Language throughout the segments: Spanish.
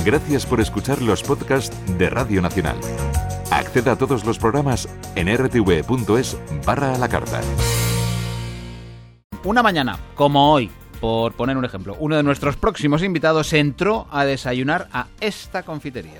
Gracias por escuchar los podcasts de Radio Nacional. Acceda a todos los programas en rtv.es/a la carta. Una mañana, como hoy, por poner un ejemplo, uno de nuestros próximos invitados entró a desayunar a esta confitería.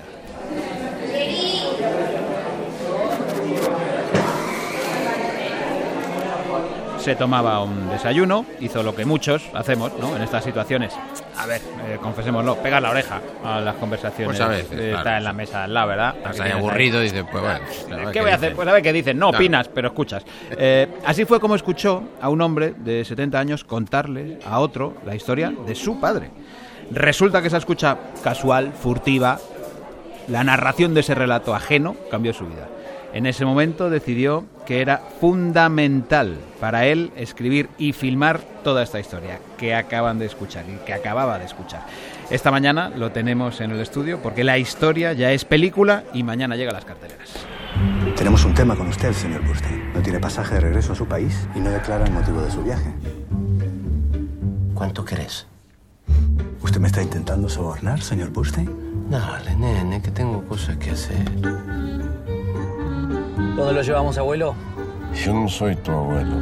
Se tomaba un desayuno, hizo lo que muchos hacemos, ¿no?, en estas situaciones. A ver, confesémoslo, pegar la oreja a las conversaciones. Pues a veces, claro. Está en la mesa al lado, ¿verdad? Estás ahí aburrido y dices, pues bueno. ¿Qué voy a hacer? Pues a ver qué dicen. No opinas, pero escuchas. Así fue como escuchó a un hombre de 70 años contarle a otro la historia de su padre. Resulta que esa escucha casual, furtiva, la narración de ese relato ajeno cambió su vida. En ese momento decidió que era fundamental para él escribir y filmar toda esta historia que acaban de escuchar y que acababa de escuchar. Esta mañana lo tenemos en el estudio porque la historia ya es película y mañana llega a las carteleras. Tenemos un tema con usted, señor Burstein. No tiene pasaje de regreso a su país y no declara el motivo de su viaje. ¿Cuánto querés? ¿Usted me está intentando sobornar, señor Burstein? Dale, nene, que tengo cosas que hacer. ¿Dónde lo llevamos, abuelo? Yo no soy tu abuelo.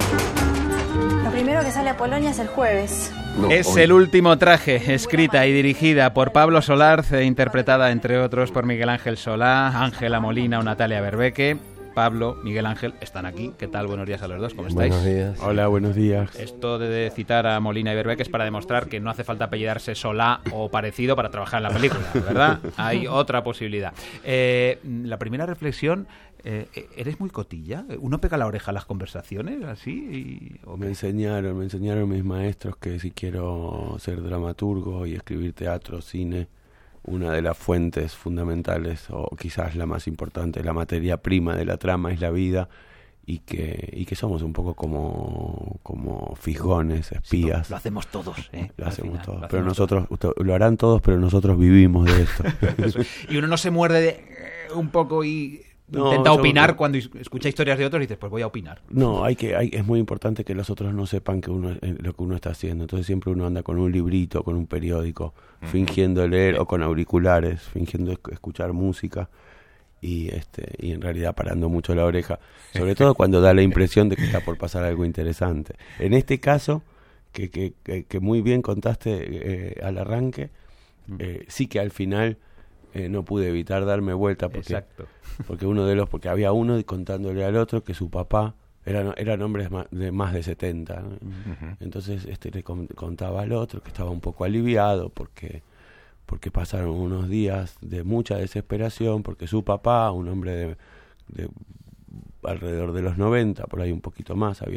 Lo primero que sale a Polonia es el jueves. No, Es hoy. El último traje, escrita y dirigida por Pablo Solarz e interpretada, entre otros, por Miguel Ángel Solá, Ángela Molina o Natalia Berbeque. Pablo, Miguel Ángel, están aquí. ¿Qué tal? Buenos días a los dos, ¿cómo estáis? Buenos días. Hola, buenos días. Esto de citar a Molina y Berbeque es para demostrar que no hace falta apellidarse Solá o parecido para trabajar en la película, ¿verdad? Hay otra posibilidad. La primera reflexión, ¿eres muy cotilla? ¿Uno pega la oreja a las conversaciones así? Me enseñaron mis maestros que si quiero ser dramaturgo y escribir teatro, cine, una de las fuentes fundamentales, o quizás la más importante, la materia prima de la trama es la vida, y que somos un poco como fisgones, espías. Lo hacemos todos, ¿eh? Lo hacemos todos. Lo Pero hacemos nosotros, lo harán todos, pero nosotros vivimos de esto. Y uno no se muerde un poco y No, intenta opinar yo- cuando escucha historias de otros y dices, pues voy a opinar. No, es muy importante que los otros no sepan que lo que uno está haciendo. Entonces siempre uno anda con un librito, con un periódico, fingiendo leer, o con auriculares, fingiendo escuchar música, y en realidad parando mucho la oreja, sobre todo cuando da la impresión de que está por pasar algo interesante. En este caso, que muy bien contaste al arranque, sí que al final no pude evitar darme vuelta porque porque había uno contándole al otro que su papá eran hombres de más de 70, ¿no? Entonces le contaba al otro que estaba un poco aliviado porque pasaron unos días de mucha desesperación, porque su papá, un hombre de alrededor de los 90, por ahí un poquito más, se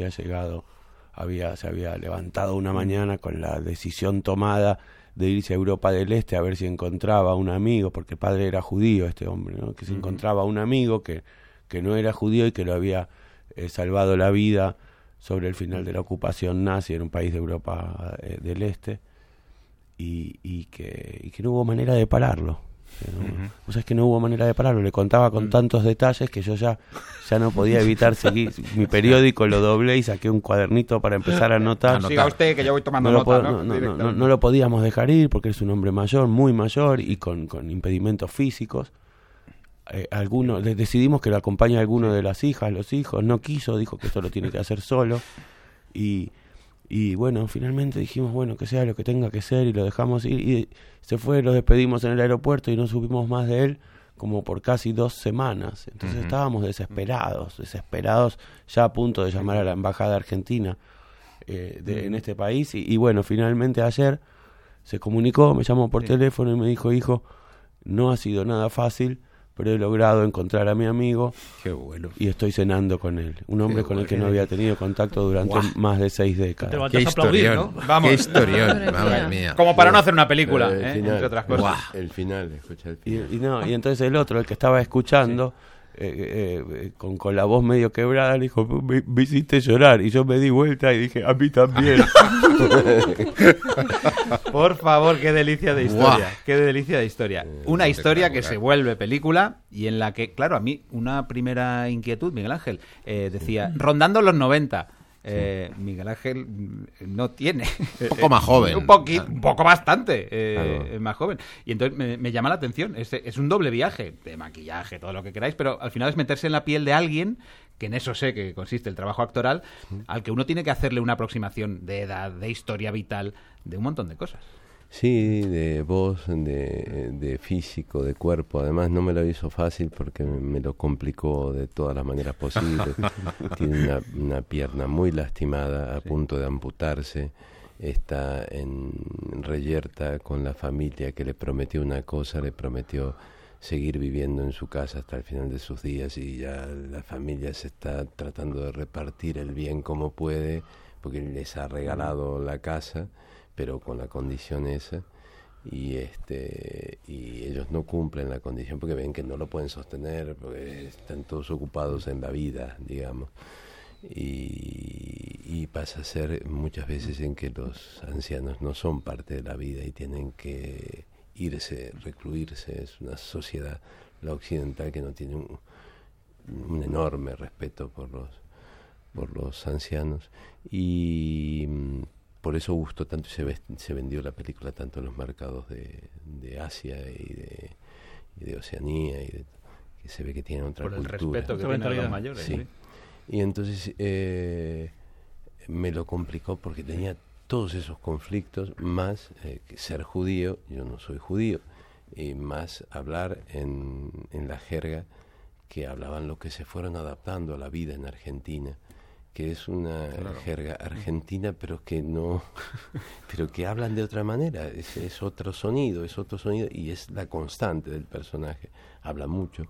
había levantado una mañana con la decisión tomada de irse a Europa del Este a ver si encontraba un amigo, porque el padre era judío, este hombre, ¿no? Que se encontraba un amigo que no era judío y que lo había salvado la vida sobre el final de la ocupación nazi en un país de Europa del Este, y que no hubo manera de pararlo. O sea, es que no hubo manera de pararlo. Le contaba con tantos detalles que yo ya no podía evitar seguir. Mi periódico lo doblé y saqué un cuadernito para empezar a anotar. Siga usted, que yo voy tomando No lo podíamos dejar ir porque es un hombre mayor, muy mayor, y con impedimentos físicos. Decidimos que lo acompañe a alguno de las hijas, los hijos. No quiso, dijo que esto lo tiene que hacer solo. Y bueno, finalmente dijimos, bueno, que sea lo que tenga que ser, y lo dejamos ir, y se fue, lo despedimos en el aeropuerto y no supimos más de él como por casi 2 semanas. Entonces estábamos desesperados, ya a punto de llamar a la embajada argentina en este país, y bueno, finalmente ayer se comunicó, me llamó por teléfono y me dijo, hijo, no ha sido nada fácil, pero he logrado encontrar a mi amigo. Qué bueno. Y estoy cenando con él. Un hombre con el que no había tenido contacto durante más de 6 décadas. Qué historión. Vamos. Qué historión, madre mía. Como para no hacer una película, El final, entre otras cosas. El final, escucha el final. Y entonces el otro, el que estaba escuchando, con la voz medio quebrada, le dijo, me hiciste llorar. Y yo me di vuelta y dije, a mí también. Por favor, qué delicia de historia. Guau. Qué delicia de historia. Una historia que se vuelve película y en la que, claro, a mí una primera inquietud, Miguel Ángel, decía, rondando los 90, Miguel Ángel no tiene. Un poco más joven. Un poco bastante más joven. Y entonces me llama la atención. Es un doble viaje, de maquillaje, todo lo que queráis, pero al final es meterse en la piel de alguien, que en eso sé que consiste el trabajo actoral, al que uno tiene que hacerle una aproximación de edad, de historia vital, de un montón de cosas. Sí, de voz, de físico, de cuerpo. Además no me lo hizo fácil porque me lo complicó de todas las maneras posibles. Tiene una pierna muy lastimada, a punto de amputarse. Está en reyerta con la familia que le prometió una cosa, le prometió seguir viviendo en su casa hasta el final de sus días, y ya la familia se está tratando de repartir el bien como puede, porque les ha regalado la casa, pero con la condición esa, y ellos no cumplen la condición porque ven que no lo pueden sostener, porque están todos ocupados en la vida, digamos, y pasa a ser muchas veces en que los ancianos no son parte de la vida y tienen que irse, recluirse. Es una sociedad, la occidental, que no tiene un enorme respeto por los ancianos, y por eso gustó tanto y se vendió la película tanto en los mercados de Asia y de Oceanía, que se ve que tienen otra cultura. Por el respeto que tienen a los mayores. Sí. Y entonces me lo complicó porque tenía todos esos conflictos, más ser judío, yo no soy judío, y más hablar en la jerga que hablaban los que se fueron adaptando a la vida en Argentina, que es una jerga argentina, pero que hablan de otra manera, es otro sonido, y es la constante del personaje. Habla mucho,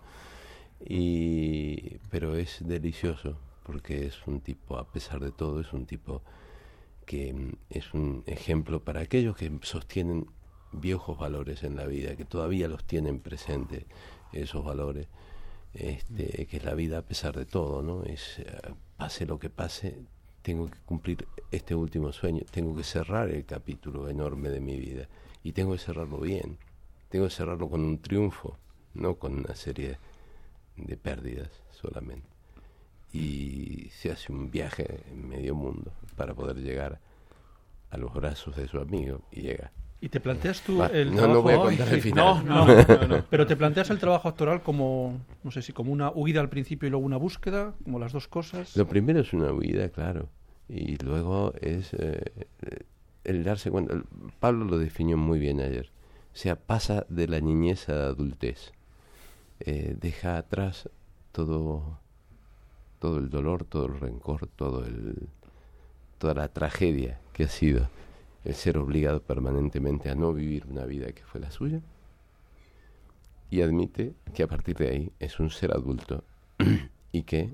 pero es delicioso, porque es un tipo, a pesar de todo, es un tipo que es un ejemplo para aquellos que sostienen viejos valores en la vida, que todavía los tienen presentes, esos valores, que es la vida a pesar de todo, ¿no? Pase lo que pase, tengo que cumplir este último sueño, tengo que cerrar el capítulo enorme de mi vida, y tengo que cerrarlo bien, tengo que cerrarlo con un triunfo, no con una serie de pérdidas solamente. Y se hace un viaje en medio mundo para poder llegar a los brazos de su amigo, y llega. ¿Y te planteas tú el trabajo? No voy a contar el final. No. Pero te planteas el trabajo actoral como, no sé si como una huida al principio y luego una búsqueda, como las dos cosas. Lo primero es una huida, claro, y luego es el darse cuenta. Pablo lo definió muy bien ayer. O sea, pasa de la niñez a la adultez. Deja atrás todo el dolor, todo el rencor, toda la tragedia que ha sido el ser obligado permanentemente a no vivir una vida que fue la suya, y admite que a partir de ahí es un ser adulto y que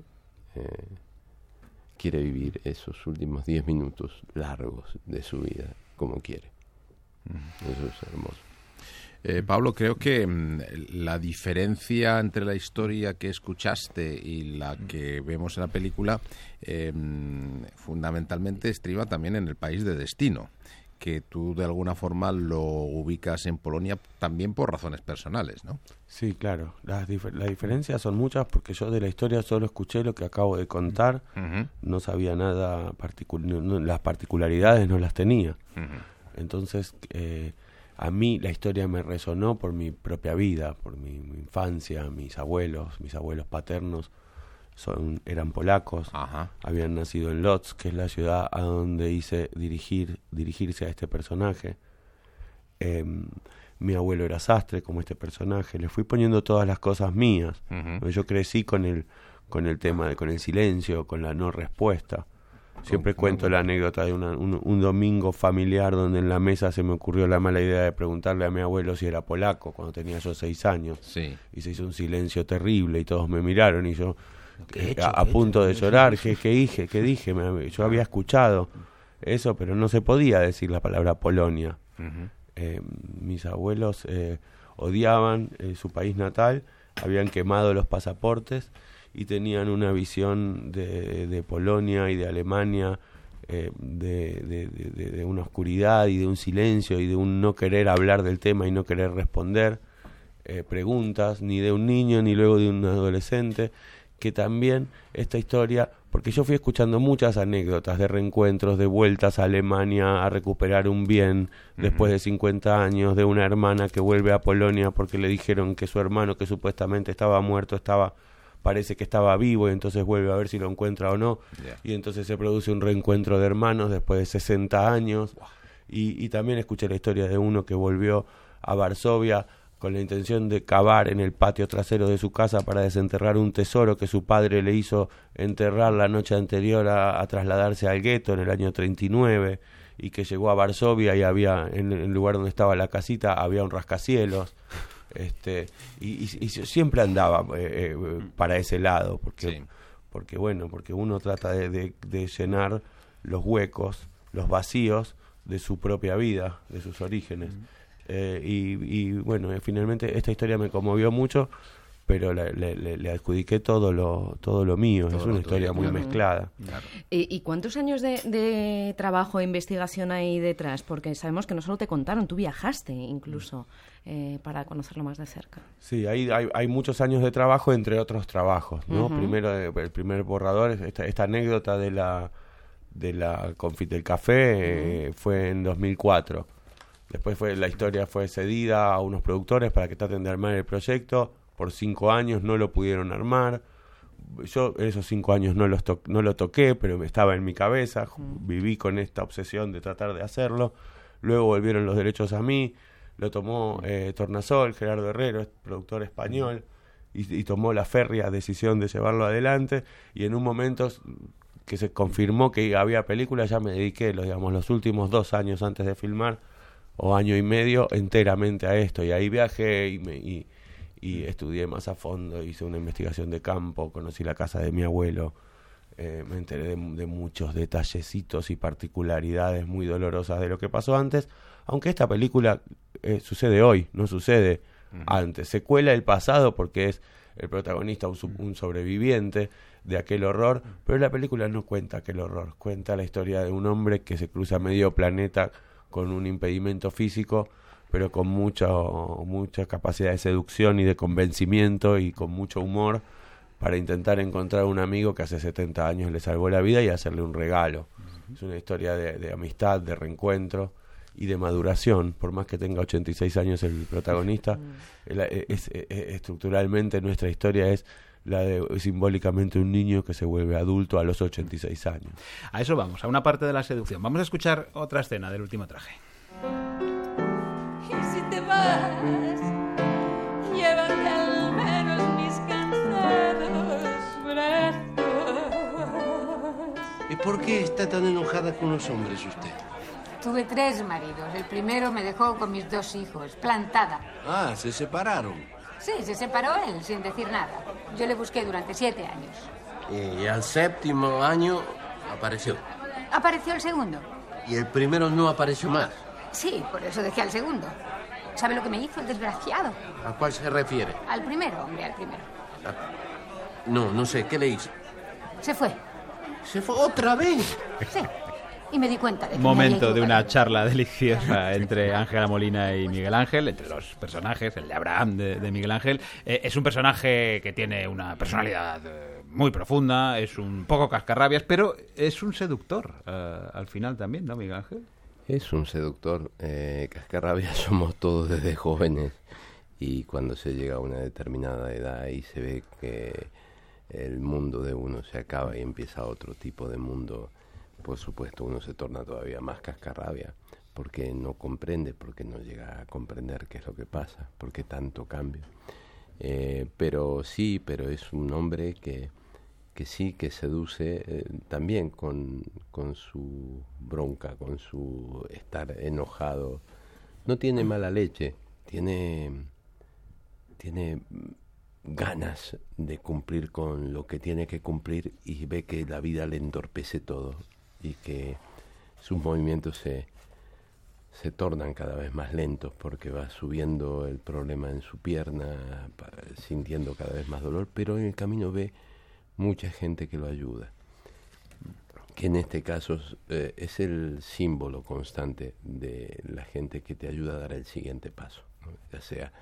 quiere vivir esos últimos 10 minutos largos de su vida como quiere. Eso es hermoso. Pablo, creo que la diferencia entre la historia que escuchaste y la que vemos en la película fundamentalmente estriba también en el país de destino, que tú de alguna forma lo ubicas en Polonia también por razones personales, ¿no? Sí, claro. Las diferencias son muchas, porque yo de la historia solo escuché lo que acabo de contar. No sabía nada las particularidades no las tenía. Entonces a mí la historia me resonó por mi propia vida, por mi infancia. Mis abuelos paternos eran polacos. Ajá. Habían nacido en Lodz, que es la ciudad a donde hice dirigirse a este personaje. Mi abuelo era sastre, como este personaje. Le fui poniendo todas las cosas mías. Yo crecí con el tema con el silencio, con la no respuesta. Siempre cuento la anécdota de un domingo familiar donde en la mesa se me ocurrió la mala idea de preguntarle a mi abuelo si era polaco cuando tenía yo 6 años. Sí. Y se hizo un silencio terrible y todos me miraron y yo a punto de llorar. ¿Qué dije? Yo había escuchado eso, pero no se podía decir la palabra Polonia. Mis abuelos odiaban su país natal, habían quemado los pasaportes y tenían una visión de Polonia y de Alemania, de una oscuridad y de un silencio y de un no querer hablar del tema y no querer responder preguntas, ni de un niño ni luego de un adolescente, que también esta historia porque yo fui escuchando muchas anécdotas de reencuentros, de vueltas a Alemania a recuperar un bien después de 50 años, de una hermana que vuelve a Polonia porque le dijeron que su hermano, que supuestamente estaba muerto, parece que estaba vivo, y entonces vuelve a ver si lo encuentra o no, y entonces se produce un reencuentro de hermanos después de 60 años, y también escuché la historia de uno que volvió a Varsovia con la intención de cavar en el patio trasero de su casa para desenterrar un tesoro que su padre le hizo enterrar la noche anterior a trasladarse al gueto en el año 39, y que llegó a Varsovia y había, en el lugar donde estaba la casita, había un rascacielos. Y siempre andaba para ese lado, porque uno trata de llenar los huecos, los vacíos de su propia vida, de sus orígenes. Finalmente esta historia me conmovió mucho, pero le adjudiqué todo lo mío. Es una historia muy mezclada. Claro. ¿Y cuántos años de trabajo e investigación hay detrás? Porque sabemos que no solo te contaron, tú viajaste incluso para conocerlo más de cerca. Sí, hay muchos años de trabajo, entre otros trabajos, ¿no? Primero, el primer borrador, esta anécdota del confit del café fue en 2004. Después la historia fue cedida a unos productores para que traten de armar el proyecto. Por 5 años no lo pudieron armar. Yo esos 5 años no lo toqué, pero estaba en mi cabeza. Viví con esta obsesión de tratar de hacerlo. Luego volvieron los derechos a mí. Lo tomó Tornasol, Gerardo Herrero, productor español, y tomó la férrea decisión de llevarlo adelante. Y en un momento que se confirmó que había película, ya me dediqué los últimos 2 años antes de filmar, o año y medio, enteramente a esto. Y ahí viajé y estudié más a fondo, hice una investigación de campo, conocí la casa de mi abuelo, me enteré de muchos detallecitos y particularidades muy dolorosas de lo que pasó antes, aunque esta película sucede hoy, no sucede antes. Se cuela el pasado porque es el protagonista un sobreviviente de aquel horror, pero la película no cuenta aquel horror, cuenta la historia de un hombre que se cruza medio planeta con un impedimento físico, pero con mucha capacidad de seducción y de convencimiento, y con mucho humor, para intentar encontrar un amigo que hace 70 años le salvó la vida y hacerle un regalo. Es una historia de amistad, de reencuentro y de maduración. Por más que tenga 86 años el protagonista, estructuralmente nuestra historia es la de simbólicamente un niño que se vuelve adulto a los 86 años. A eso vamos, a una parte de la seducción. Vamos a escuchar otra escena del último traje. Y si te vas, llévate al menos mis cansados brazos. ¿Y por qué está tan enojada con los hombres usted? Tuve 3 maridos. El primero me dejó con mis 2 hijos, plantada. Ah, se separaron. Sí, se separó él sin decir nada. Yo le busqué durante 7 años. Y al 7º año apareció. Apareció el segundo. ¿Y el primero no apareció más? Sí, por eso dejé al segundo. ¿Sabe lo que me hizo el desgraciado? ¿A cuál se refiere? Al primero, hombre, al primero. No sé, ¿qué le hizo? Se fue. ¿Se fue otra vez? Sí. Y me di cuenta de que momento de una charla deliciosa entre Ángela Molina y Miguel Ángel, entre los personajes, el de Abraham de Miguel Ángel. Es un personaje que tiene una personalidad muy profunda, es un poco cascarrabias, pero es un seductor al final también, ¿no, Miguel Ángel? Es un seductor. Cascarrabias somos todos desde jóvenes, y cuando se llega a una determinada edad y se ve que el mundo de uno se acaba y empieza otro tipo de mundo, por supuesto uno se torna todavía más cascarrabia, porque no comprende, porque no llega a comprender qué es lo que pasa, porque tanto cambio. Pero es un hombre que sí, que seduce también con su bronca, con su estar enojado. No tiene mala leche, tiene ganas de cumplir con lo que tiene que cumplir, y ve que la vida le entorpece todo y que sus movimientos se tornan cada vez más lentos porque va subiendo el problema en su pierna, sintiendo cada vez más dolor, pero en el camino ve mucha gente que lo ayuda, que en este caso es el símbolo constante de la gente que te ayuda a dar el siguiente paso, ¿no? Ya sea,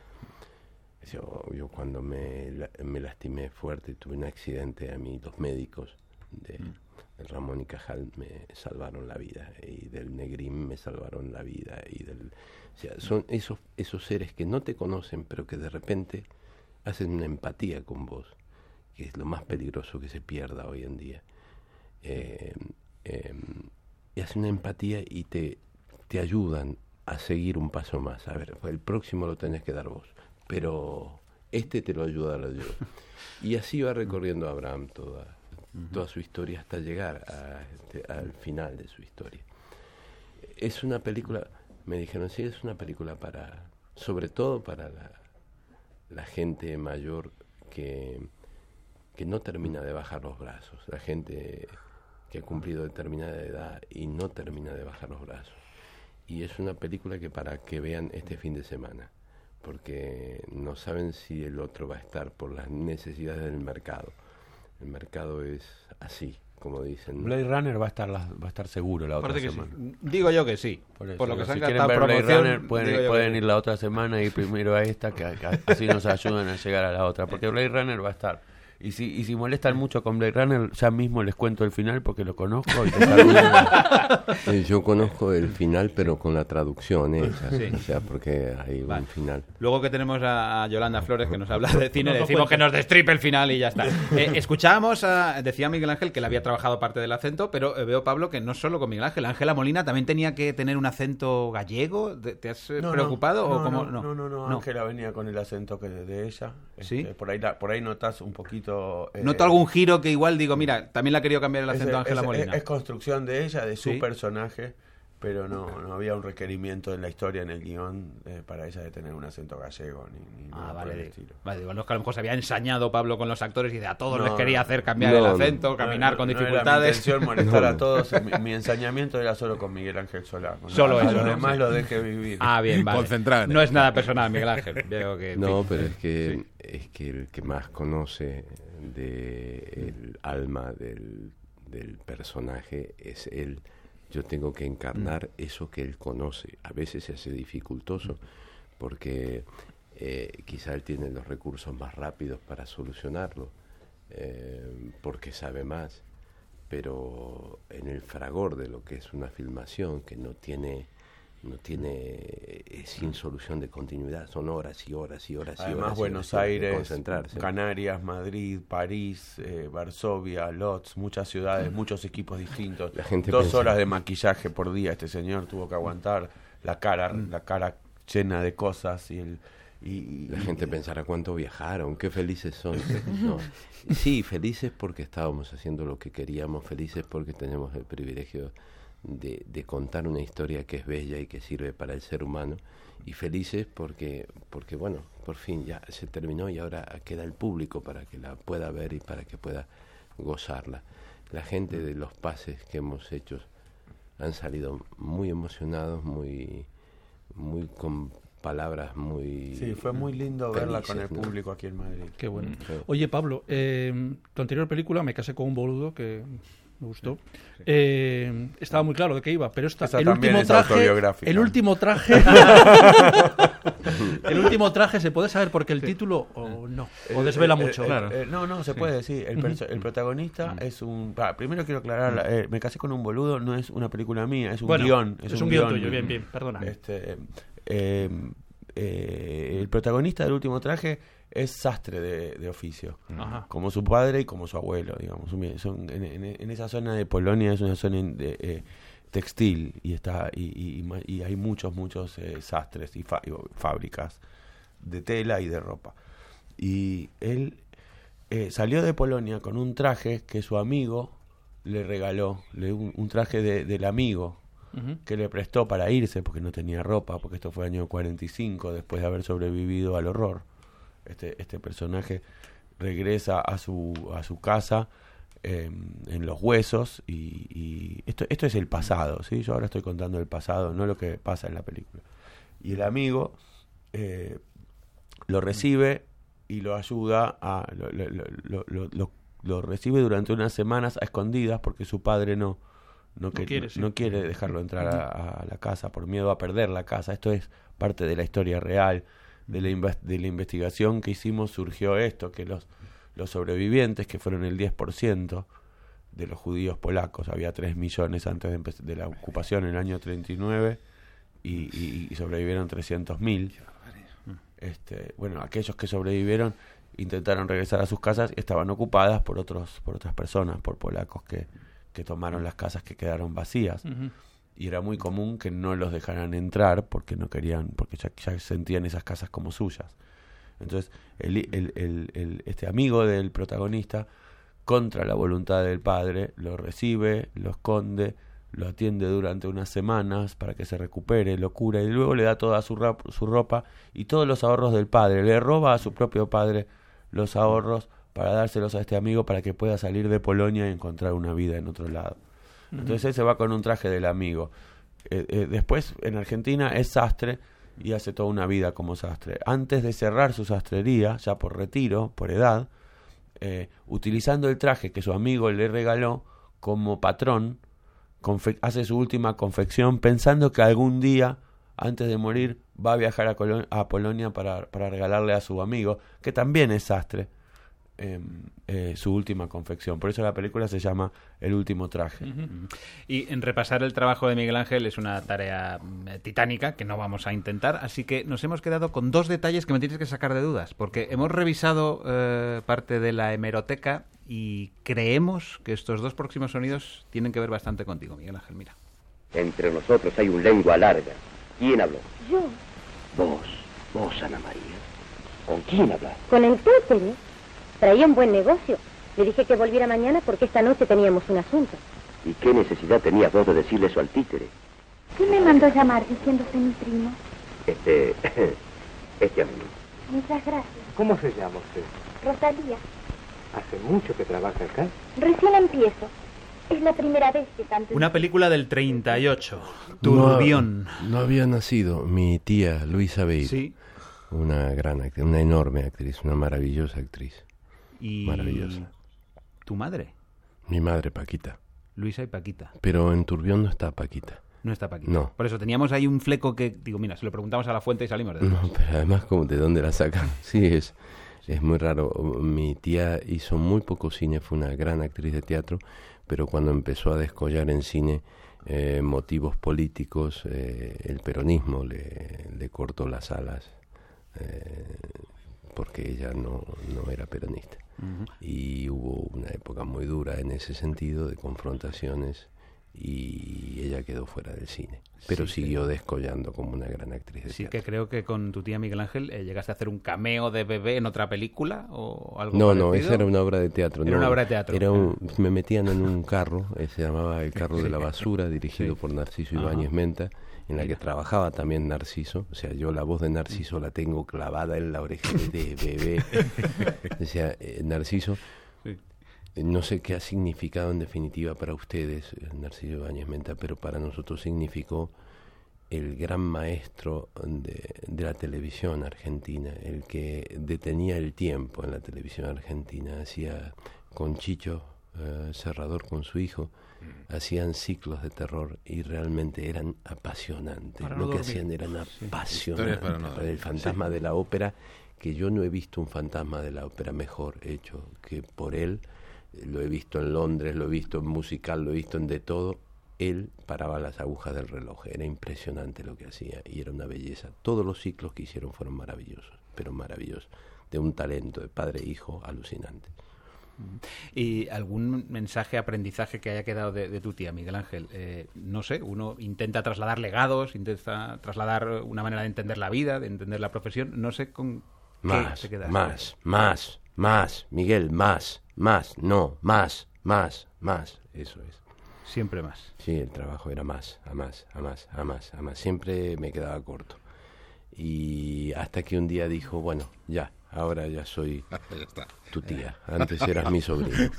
yo cuando me lastimé fuerte, tuve un accidente, a mí los médicos del Ramón y Cajal me salvaron la vida, y del Negrín me salvaron la vida, o sea, son esos seres que no te conocen, pero que de repente hacen una empatía con vos, que es lo más peligroso que se pierda hoy en día. Y hacen una empatía y te ayudan a seguir un paso más. A ver, el próximo lo tenés que dar vos, pero te lo ayuda a dar yo. Y así va recorriendo Abraham toda su historia hasta llegar al final de su historia. Es una película, me dijeron, sí, es una película sobre todo para la gente mayor que no termina de bajar los brazos, la gente que ha cumplido determinada edad y no termina de bajar los brazos. Y es una película que para que vean este fin de semana, porque no saben si el otro va a estar por las necesidades del mercado. El mercado es así, como dicen. Blade Runner va a estar seguro la otra semana. Sí. Digo yo que sí. Por lo que se han gastado en promoción, Blade Runner pueden ir la otra semana y primero a esta, que así nos ayudan a llegar a la otra, porque Blade Runner va a estar. Y si molestan mucho con Blade Runner, ya mismo les cuento el final porque lo conozco y te saludan. Yo conozco el final, pero con la traducción esa, sí. O sea, porque hay un final. Luego que tenemos a Yolanda Flores, que nos habla de cine, decimos que nos destripe el final y ya está. Escuchábamos, decía Miguel Ángel que le había trabajado parte del acento, pero veo, Pablo, que no solo con Miguel Ángel. Ángela Molina también tenía que tener un acento gallego. ¿Te has preocupado? No, Ángela venía con el acento de ella. ¿Sí? Por ahí notas un poquito. Noto algún giro que igual digo, mira, también le ha querido cambiar el acento a Ángela Molina. Es construcción de ella, de su personaje, pero no había un requerimiento en la historia, en el guión, para ella de tener un acento gallego ni nada por el estilo. Vale, igual no es que a lo mejor se había ensañado Pablo con los actores y a todos les quería hacer cambiar el acento, caminar con dificultades. No era mi intención molestar a todos. Mi ensañamiento era solo con Miguel Ángel Solá. Solo eso. Lo demás lo dejé vivir. Ah, bien, vale. Concentrar. No es nada personal, Miguel Ángel. Veo que, no, pero es que el que más conoce del alma del personaje es él. Yo tengo que encarnar eso que él conoce. A veces se hace dificultoso porque quizá él tiene los recursos más rápidos para solucionarlo, porque sabe más, pero en el fragor de lo que es una filmación que no tiene sin solución de continuidad, son horas y horas y horas. Además, y horas Buenos Aires, Canarias, Madrid, París, Varsovia, Lodz, muchas ciudades, muchos equipos distintos. 2 horas de maquillaje por día. Este señor tuvo que aguantar la cara llena de cosas y la gente pensará cuánto viajaron, qué felices son. No. Sí, felices porque estábamos haciendo lo que queríamos, felices porque tenemos el privilegio de contar una historia que es bella y que sirve para el ser humano, y felices porque bueno, por fin ya se terminó y ahora queda el público para que la pueda ver y para que pueda gozarla. La gente de los pases que hemos hecho han salido muy emocionados, muy con palabras muy... Sí, fue muy lindo verla con el público aquí en Madrid. Qué bueno. Oye, Pablo, tu anterior película, Me casé con un boludo, que me gustó. Estaba muy claro de qué iba, pero el último traje el último traje, ¿se puede saber por qué el título o no? ¿O desvela mucho? No, se puede decir. El protagonista es un... primero quiero aclarar, Me casé con un boludo no es una película mía, es un guión. Es un guión tuyo, bien, perdona. El protagonista del último traje es sastre de oficio, como su padre y como su abuelo, digamos. En esa zona de Polonia es una zona de textil y hay muchos sastres y fábricas de tela y de ropa. Y él salió de Polonia con un traje que su amigo le regaló, un traje del amigo que le prestó para irse porque no tenía ropa, porque esto fue año 45, después de haber sobrevivido al horror. Este personaje regresa a su casa en los huesos y esto es el pasado, ¿sí? Yo ahora estoy contando el pasado, no lo que pasa en la película. Y el amigo lo recibe y lo ayuda lo recibe durante unas semanas a escondidas porque su padre no quiere dejarlo entrar a la casa por miedo a perder la casa. Esto es parte de la historia real. De la investigación que hicimos surgió esto, que los sobrevivientes, que fueron el 10%, de los judíos polacos. Había 3 millones antes de la ocupación en el año 39 y sobrevivieron 300.000. Bueno, aquellos que sobrevivieron intentaron regresar a sus casas y estaban ocupadas por otras personas, por polacos que tomaron las casas que quedaron vacías. Uh-huh. Y era muy común que no los dejaran entrar porque no querían, porque ya sentían esas casas como suyas. Entonces, este amigo del protagonista, contra la voluntad del padre, lo recibe, lo esconde, lo atiende durante unas semanas para que se recupere, lo cura y luego le da toda su ropa y todos los ahorros del padre. Le roba a su propio padre los ahorros para dárselos a este amigo para que pueda salir de Polonia y encontrar una vida en otro lado. Entonces él se va con un traje del amigo. Después en Argentina es sastre y hace toda una vida como sastre. Antes de cerrar su sastrería, ya por retiro, por edad, utilizando el traje que su amigo le regaló como patrón, hace su última confección pensando que algún día, antes de morir, va a viajar a Polonia para regalarle a su amigo, que también es sastre, su última confección. Por eso la película se llama El último traje. Uh-huh. Y en repasar el trabajo de Miguel Ángel es una tarea titánica que no vamos a intentar, así que nos hemos quedado con 2 detalles que me tienes que sacar de dudas, porque hemos revisado parte de la hemeroteca y creemos que estos 2 próximos sonidos tienen que ver bastante contigo, Miguel Ángel. Mira. Entre nosotros hay un lengua larga. ¿Quién habló? Yo. Vos, Ana María. ¿Con quién hablas? Con el títere. Traía un buen negocio. Le dije que volviera mañana porque esta noche teníamos un asunto. ¿Y qué necesidad tenías vos de decirle eso al títere? ¿Quién me mandó llamar diciéndose mi primo? Este amigo. Muchas gracias. ¿Cómo se llama usted? Rosalía. ¿Hace mucho que trabaja acá? Recién empiezo. Es la primera vez que canto. Una película del 38. Turbión. No había nacido mi tía Luisa Beir. Sí. Una gran actriz, una enorme actriz, una maravillosa actriz. ¿Y maravillosa. tu madre? Mi madre, Paquita. Luisa y Paquita. Pero en Turbión no está Paquita. No está Paquita. No. Por eso teníamos ahí un fleco que, digo, mira, se lo preguntamos a la fuente y salimos de eso. No, pero además, ¿de dónde la sacan? Sí, es muy raro. Mi tía hizo muy poco cine, fue una gran actriz de teatro, pero cuando empezó a descollar en cine motivos políticos, el peronismo le cortó las alas, porque ella no era peronista. Uh-huh. Y hubo una época muy dura en ese sentido, de confrontaciones, y ella quedó fuera del cine, pero sí, siguió descollando como una gran actriz de teatro. Que creo que con tu tía Miguel Ángel llegaste a hacer un cameo de bebé en otra película o algo parecido. No, esa era una obra de teatro. Era una obra de teatro. Me metían en un carro, se llamaba El carro de la basura, dirigido por Narciso Ibáñez Menta, en la que trabajaba también Narciso. O sea, yo la voz de Narciso la tengo clavada en la oreja de bebé. Decía, Narciso, no sé qué ha significado en definitiva para ustedes, Narciso Ibáñez Menta, pero para nosotros significó el gran maestro de la televisión argentina, el que detenía el tiempo en la televisión argentina. Hacía con Chicho Serrador, con su hijo, hacían ciclos de terror y realmente eran apasionantes. Lo que hacían eran apasionantes. El fantasma de la ópera, que yo no he visto un fantasma de la ópera mejor hecho que por él. Lo he visto en Londres, lo he visto en musical, lo he visto en de todo. Él paraba las agujas del reloj. Era impresionante lo que hacía y era una belleza. Todos los ciclos que hicieron fueron maravillosos, pero maravillosos. De un talento de padre e hijo alucinante. ¿Y algún mensaje, aprendizaje que haya quedado de tu tía, Miguel Ángel? No sé, uno intenta trasladar legados, intenta trasladar una manera de entender la vida, de entender la profesión. No sé con qué te quedas. Más, Miguel, más, eso es. Siempre más. Sí, el trabajo era más. Siempre me quedaba corto. Y hasta que un día dijo, bueno, ya, ahora ya soy tu tía. Antes eras mi sobrino.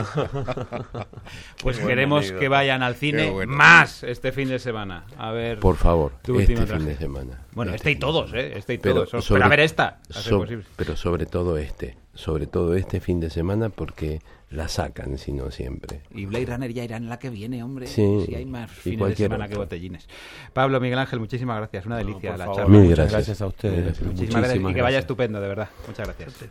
Pues queremos que vayan al cine más este fin de semana. A ver. Por favor, este fin de semana. Bueno, y todos, pero a ver esta. Pero sobre todo este fin de semana, porque la sacan, si no siempre. Y Blade Runner ya irá en la que viene, hombre. Sí, si hay más fines de semana que botellines. Pablo, Miguel Ángel, muchísimas gracias. Una delicia la charla. Muchas gracias a ustedes. Muchísimas gracias y que vaya estupendo, de verdad. Muchas gracias.